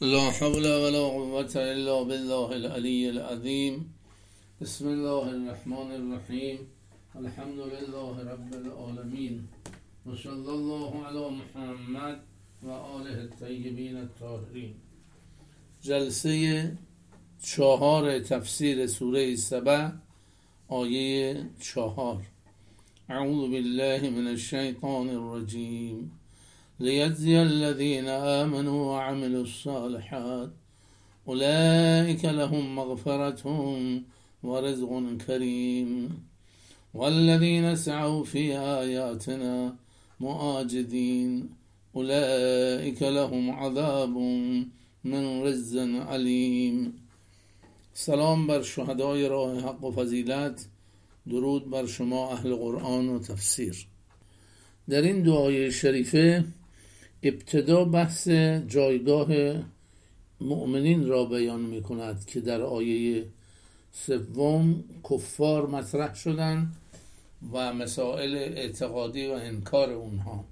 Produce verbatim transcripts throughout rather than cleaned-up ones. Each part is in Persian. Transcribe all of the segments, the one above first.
لا حول ولا قوة إلا بالله العلي العظيم. بسم الله الرحمن الرحیم. الحمد لله رب العالمین و صلی الله علی محمد و آله الطیبین الطاهرین. جلسه چهار تفسیر سوره سبع آیه چهار. اعوذ بالله من الشیطان الرجیم. لیجزی الذین آمنوا وعملوا الصالحات اولئک لهم مغفرة ورزق کریم والذین سعوا فی آیاتنا معاجزین اولئک لهم عذاب من رجز علیم. سلام بر شهدای راه حق و فضیلت، درود بر شما اهل قرآن و تفسیر. در این دو آیه شریفه ابتدا بحث جایگاه مؤمنین را بیان می کند که در آیه سوم کفار مطرح شدند و مسائل اعتقادی و انکار اونها.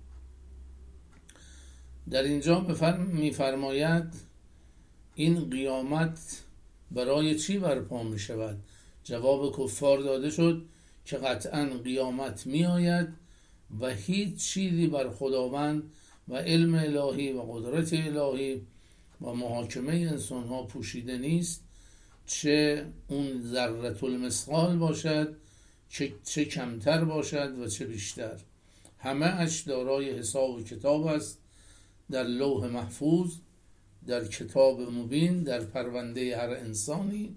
در اینجا می فرماید این قیامت برای چی برپا می شود؟ جواب کفار داده شد که قطعا قیامت می آید و هیچ چیزی بر خداوند و علم الهی و قدرت الهی و محاکمه انسان ها پوشیده نیست، چه اون ذره المثقال باشد، چه, چه کمتر باشد و چه بیشتر. همه اش دارای حساب و کتاب است در لوح محفوظ، در کتاب مبین، در پرونده هر انسانی.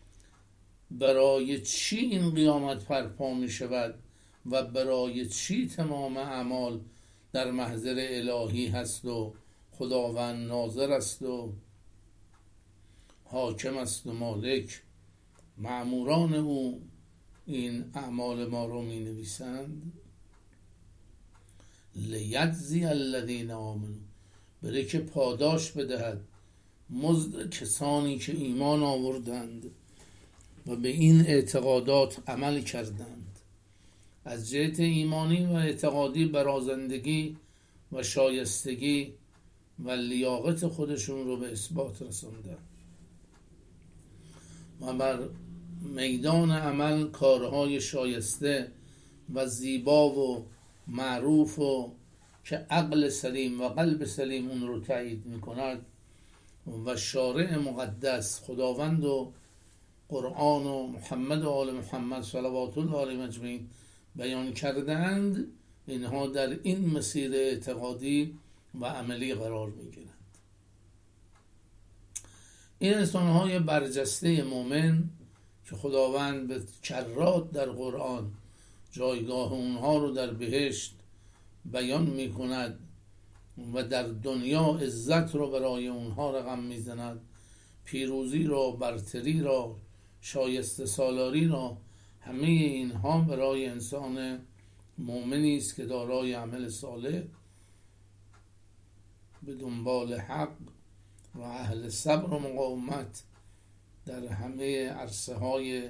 برای چی این قیامت برپا می شود و برای چی تمام اعمال در محضر الهی هست و خداوند ناظر است و حاکم است و مالک، مأموران او این اعمال ما رو می نویسند. لیجزی الذین آمنوا، برای که پاداش بدهد مزد کسانی که ایمان آوردند و به این اعتقادات عمل کردند، از جهت ایمانی و اعتقادی برازندگی و شایستگی و لیاقت خودشون رو به اثبات رساندن و بر میدان عمل کارهای شایسته و زیبا و معروف و که عقل سلیم و قلب سلیم اون رو تایید میکند و شارع مقدس خداوند و قرآن و محمد و آل محمد صلوات الله علیهم اجمعین بیان کردند، اینها در این مسیر اعتقادی و عملی قرار میگیرند. این انسان‌های برجسته مؤمن که خداوند به کرات در قرآن جایگاه اونها رو در بهشت بیان میکند و در دنیا عزت رو برای اونها رقم میزند، پیروزی را، برتری را، شایسته سالاری را، همه اینها برای انسان مؤمنی است که دارای عمل صالح به دنبال حق و اهل صبر و مقاومت در همه عرصه های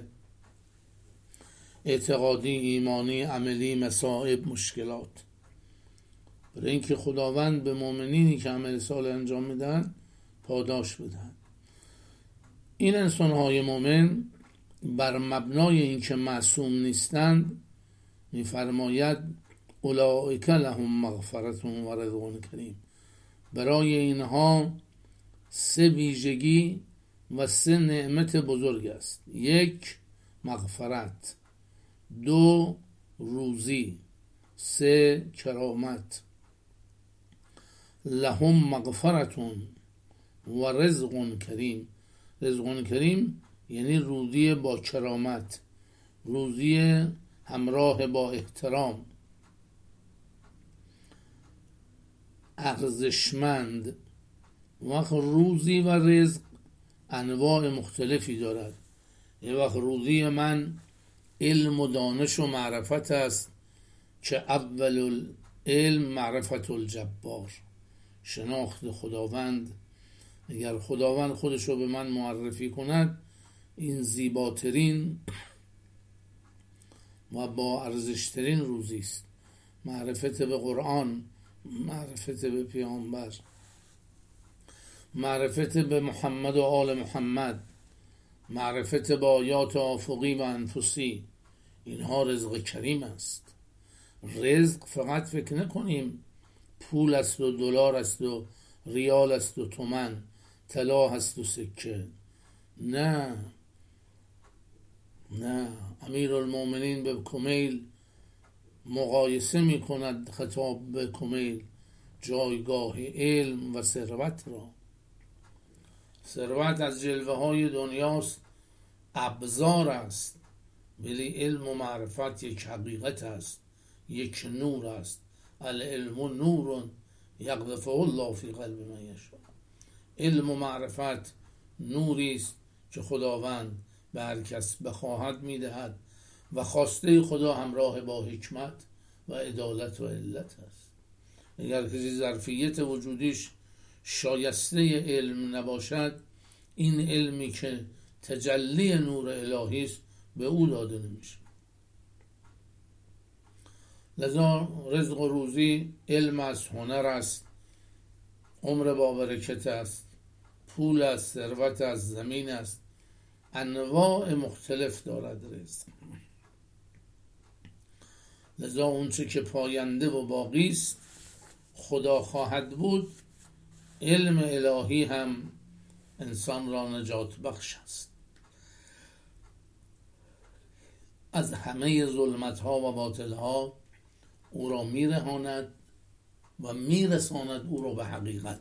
اعتقادی، ایمانی، عملی، مصائب، مشکلات. برای اینکه خداوند به مؤمنینی که عمل صالح انجام میدن پاداش بدن. این انسان‌های مؤمن بر مبنای اینکه معصوم نیستند می‌فرماید اولئک لهم مغفرة و رزق کریم. برای اینها سه ویژگی و سه نعمت بزرگ است. یک، مغفرت. دو، روزی. سه، کرامت. لهم مغفرة و رزق کریم. رزق کریم یعنی روزی با کرامت، روزی همراه با احترام، ارزشمند. وقت روزی و رزق انواع مختلفی دارد. یه وقت روزی من علم و دانش و معرفت است که اول العلم معرفت الجبار، شناخت خداوند. اگر خداوند خودش رو به من معرفی کند، این زیباترین و با ارزشترین روزی است. معرفت به قرآن، معرفت به پیامبر. معرفت به محمد و آل محمد، معرفت با آیات آفقی و انفسی، اینها رزق کریم است. رزق فقط فکر نکنیم پول است و دلار است و ریال است و تومن، طلا هست و سکه. نه نه امیر المومنین به کمیل مقایسه می کند، خطاب به کمیل، جایگاه علم و ثروت را. ثروت از جلوه های دنیاست، ابزار است، ولی علم و معرفت یک حقیقت است، یک نور است. العلم نور یقذفه الله فی قلب من یشاء. علم و معرفت نوری است که خداوند به هر کس بخواهد میدهد و خواسته خدا همراه با حکمت و عدالت و علت است. اگر کسی ظرفیت وجودیش شایسته علم نباشد، این علمی که تجلی نور الهی است به او داده نمیشه. لذا رزق و روزی علم است، هنر است، عمر با برکت است، پول است، ثروت است، زمین است، انواع مختلف دارد رزق. لذا اونچه که پاینده و باقی است خدا خواهد بود. علم الهی هم انسان را نجات بخش است، از همه ظلمت ها و باطل ها او را میرهاند و میرساند او را به حقیقت.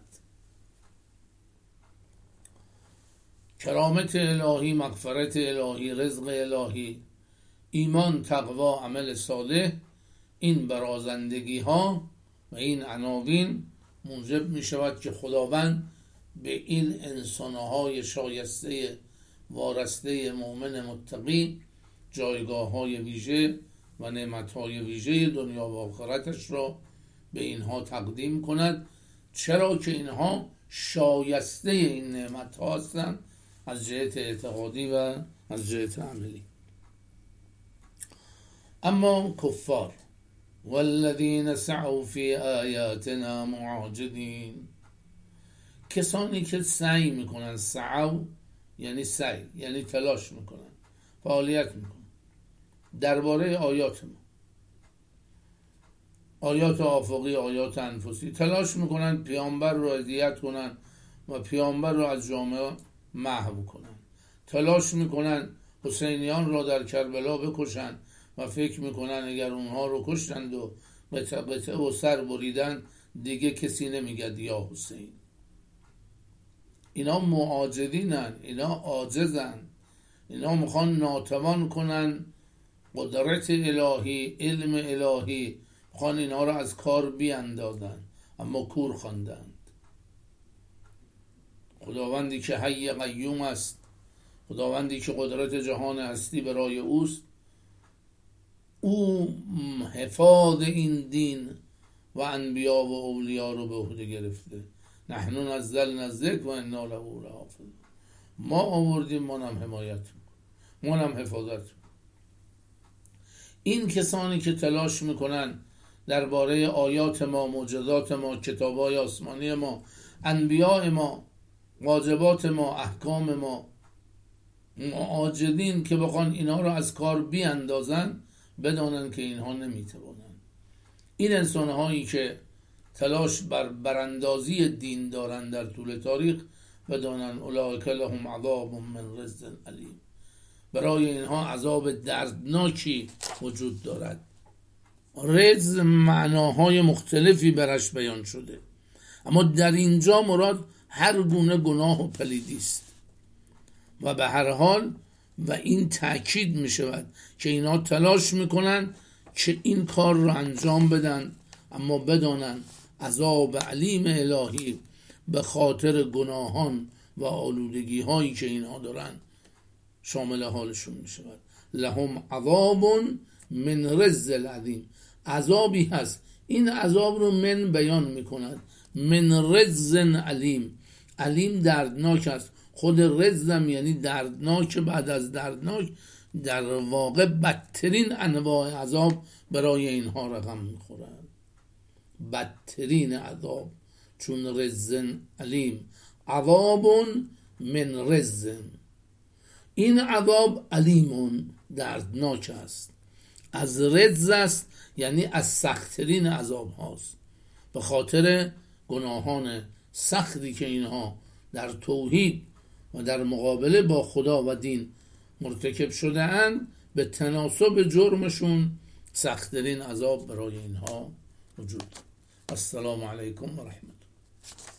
کرامت الهی، مغفرت الهی، رزق الهی، ایمان، تقوا، عمل صالح، این برازندگی ها و این عناوین موجب می شود که خداوند به این انسانهای شایسته وارسته مؤمن متقی جایگاه های ویژه و نعمت های ویژه دنیا و آخرتش را به اینها تقدیم کند، چرا که اینها شایسته این نعمت ها هستند از جهت اعتقادی و از جهت عملی. اما کفار والذین سعوا فی آیاتنا معاجدین، کسانی که سعی میکنن، سعو یعنی سعی یعنی تلاش میکنن، فعالیت میکنن درباره آیات ما، آیات آفقی، آیات انفسی، تلاش میکنن پیامبر رو اذیت کنن و پیامبر رو از جامعه محو کنن، تلاش میکنن حسینیان را در کربلا بکشن و فکر میکنن اگر اونها رو کشتند و قطعه قطعه و سر بریدن دیگه کسی نمیگد یا حسین. اینا معاجدینن، اینا عاجزن، اینا میخوان ناتوان کنن قدرت الهی، علم الهی، میخوان اینا رو از کار بیاندازن، اما کور خواندند. خداوندی که حی قیوم است، خداوندی که قدرت جهان هستی برای اوست، او حفاظ این دین و انبیا و اولیا رو به عهده گرفته. نحن نزلنا الذکر و انا له لحافظون. ما آوردیم، ما هم حمایت میکنیم، ما هم حفاظت میکنیم. این کسانی که تلاش میکنن درباره آیات ما، معجزات ما، کتابای آسمانی ما، انبیاء ما، واجبات ما، احکام ما، معاجدین که بخوان اینا رو از کار بیاندازن، بدانن که اینها نمیتوانن. این انسانهایی که تلاش بر براندازی دین دارن در طول تاریخ، بدانن اولئک لهم عذاب من رجز علیم، برای اینها عذاب دردناکی وجود دارد. رجز معناهای مختلفی برش بیان شده، اما در اینجا مراد هر گونه گناه و پلیدی است و به هر حال و این تأکید می شود که اینا تلاش میکنن که این کار رو انجام بدن، اما بدانن عذاب علیم الهی به خاطر گناهان و آلودگی هایی که اینها دارن شامل حالشون می شود. لهم عذاب من رجز العظیم، عذابی هست، این عذاب رو من بیان می کند، من رجز علیم، علیم دردناک است، خود رجزم یعنی دردناک، بعد از دردناک در واقع بدترین انواع عذاب برای اینها رقم میخورد، بدترین عذاب، چون رجز علیم، عذاب من رجز. این عذاب علیمون دردناک است، از رجز است، یعنی از سختترین عذاب هاست، به خاطر گناهان سختی که اینها در توحید و در مقابله با خدا و دین مرتکب شده اند. به تناسب جرمشون سختترین عذاب برای اینها وجود. السلام علیکم و رحمت الله.